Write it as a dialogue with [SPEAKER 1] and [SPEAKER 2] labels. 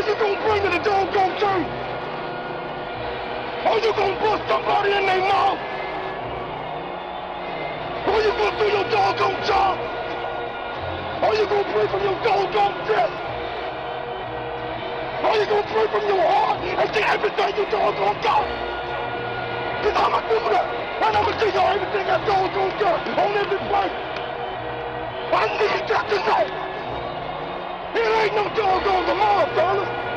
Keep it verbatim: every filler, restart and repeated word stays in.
[SPEAKER 1] you gonna bring to the doggone church? Are you gonna bust somebody in their mouth? Are you gonna do your doggone job? Are you gonna pray from your doggone chest? Are you gonna pray from your heart and get everything you doggone got? Cause I'ma do that, and I'ma give y'all everything I doggone got on every place. I need that to know. It ain't no doggone tomorrow, fellas.